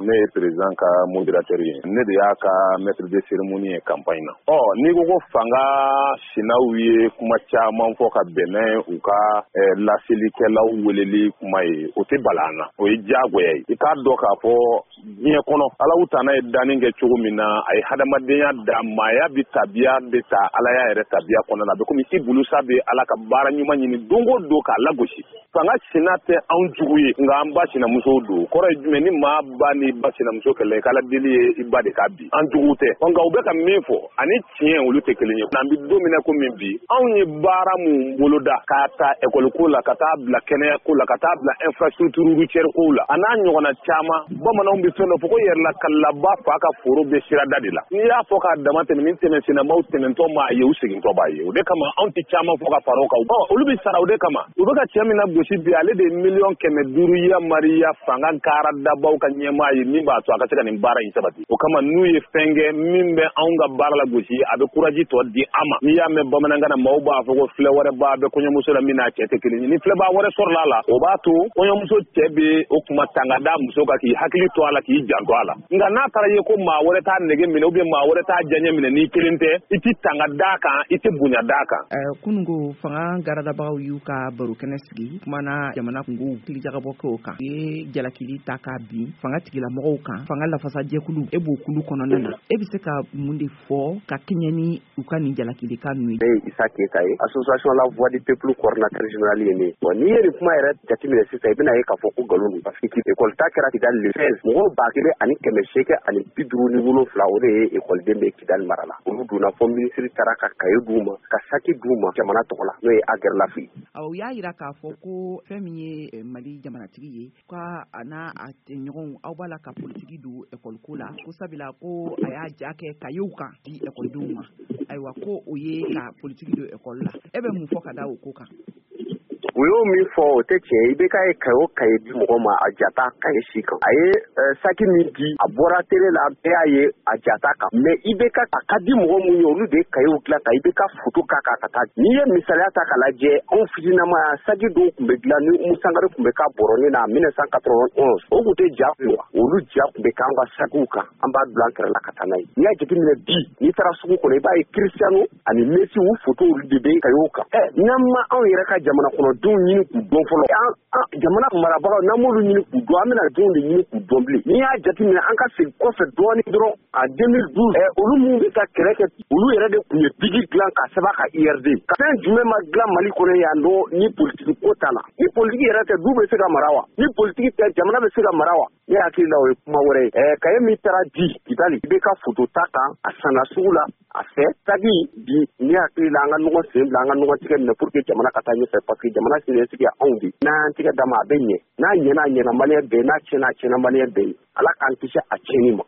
ne ye président ka modérateur ye ne de y'a ka maître de cérémonie ye campagne na n'i ko fanga sinaw ye kuma caman fɔ ka bɛnɛ u ka laselilikɛlaw weleli kuma ye o tɛ bala na o ye diyagoya ye i k'a dɔn k'a fɔ diɲɛ kɔnɔ Alahu Tana ye danni kɛ cogo min na a ye hadamadenya da maaya bi tabiya bɛ ta Ala y'a yɛrɛ tabiya kɔnɔ na a bɛ komi i bulusa bɛ Ala ka baara ɲuman ɲini don o don k'a lagosi fanga sina tɛ anw jugu ye nka an ba sinamusow don kɔrɔ ye jumɛn ni maa ba ni ba sinamuso kɛlɛ k'Ala deli ye i ba de k'a bi an jugu tɛ nka u bɛ ka min fɔ ani tiɲɛ olu tɛ kelen ye n'an bɛ don min na komi bi anw ye baara mun boloda k'a ta école ko la ka taa bila kɛnɛya ko la ka taa bila infrastructure routière ko la a n'a ɲɔgɔnna caman bamananw bɛ fɛn dɔ fɔ ko yɛrɛla kalaba fa ka foro bɛ sirada de la n'i y'a fɔ k'a dama tɛmɛ ni tɛmɛsennamaw tɛmɛntɔ m'a ye u segintɔ b'a ye o de kama anw tɛ caman fɔ ka fara o kan olu bɛ sara o de kama u bɛ ka cɛ min na gosi bi ale de ye 500,000 yamariya fanga kaara dabaw ka ɲɛmaa ye min b'a to a ka se ka nin baara in sabati o kama n'u ye fɛn kɛ min bɛ anw ka baara la gosi a bɛ courage tɔ di an ma n'i y'a mɛn bamanankan na maaw b'a fɔ ko filɛ wɛrɛ b'a bɛ kɔɲɔmuso la min n'a cɛ tɛ kelen ye ni filɛbaa wɛrɛ sɔrɔla a la o b'a to kɔɲɔmuso cɛ bɛ o kuma tanga da muso kan k'i hakili to a la k'i janto a la nka n'a taara ye ko maa wɛrɛ t'a nege minɛ ou bien maa wɛrɛ t'a diyaɲɛ minɛ n'i kelen tɛ i tɛ tanga d'a kan i tɛ bonya d'a kan. Kunungo fanga garadabagaw y'u ka barokɛnɛ sigi kumana jamana kungo kilijagabɔ kɛ o kan u ye jalakili ta k'a bin fanga tigilamɔgɔw kan fanga lafasajɛkulu e b'o kulu kɔnɔna na e bɛ se ka mun de fɔ ka kɛɲɛ ni u ka nin jalakilikan ninnu ye. Ne ye Isa Keyita ye association la voix du peuple coordinateur général ye ne ye bon n'i ye nin kuma yɛrɛ jateminɛ sisan i bɛna ye k'a fɔ ko nkalon don parce que école ta kɛra Kidali le 16 mɔgɔw 1,857 o de ye écoleden bɛ Kidali mara la olu donna fɔ minisiri taara ka cahier d'u ma ka saki d'u ma jamana tɔgɔ la n'o ye Aguerlafi. U y'a jira k'a fɔ ko fɛn min ye Mali jamanatigi ye ka a n'a a ɲɔgɔnw aw b'a la ka politiki don école ko la ko sabula ko a y'a ja kɛ cahiers kan di écoledenw ma ayiwa ko o ye ka politiki don école la e bɛ mun fɔ ka da o ko kan. U y'o min fɔ o tɛ tiɲɛ ye IBK ye cahier di mɔgɔ ma a jata cahier si kan a ye saki min di a bɔra télé la bɛɛ y'a ye a jata kan mais IBK a ka di mɔgɔ mun ye olu de ye cahier dilan ka IBK photo k'a kan ka taa n'i ye misaliya ta k'a lajɛ anw fitininama saki dɔw tun bɛ dilan ni Umu Sankare tun bɛ k'a bɔrɔnin na 1991 o tun tɛ ja kun wa olu ja tun bɛ k'an ka sakiw kan an b'a bila an kɛrɛ la ka taa n'a ye n'i y'a jateminɛ bi n'i taara sugu kɔnɔ i b'a ye Cristiano ani Messi u photo olu de bɛ cahier kan n'an ma anw yɛrɛ ka jamana kɔnɔ denw ɲini k'u dɔn fɔlɔ jamana marabagaw n'an m'olu ɲini k'u dɔn an bɛna denw de ɲini k'u dɔn bilen n'i y'a jateminɛ an ka segin kɔfɛ dɔɔnin dɔrɔn en 2012 olu minnu bɛ ka kɛlɛ kɛ olu yɛrɛ de tun ye bigi dilan ka sɛbɛn ka IRD ka fɛn jumɛn ma dilan Mali kɔnɔ yan nɔ ni politiki ko t'a la ni politiki yɛrɛ tɛ du bɛ se ka mara wa ni politiki tɛ jamana bɛ se ka mara wa ne hakili la o ye kuma wɛrɛ ye cahier min taara di Kidali i bɛ ka photo ta kan a sanna sugu la a fɛ saki bi ne hakili la an ka ɲɔgɔn sen bila an ka ɲɔgɔn tigɛ minɛ pour que jamana ka taa ɲɛfɛ parce que jamana siniɲɛsigi ye anw de n'an tigɛ d'a ma a bɛ ɲɛ n'a ɲɛna Maliyɛn bɛɛ n'a tiɲɛna Maliyɛn bɛɛ ye Ala k'an kisi a tiɲɛni ma.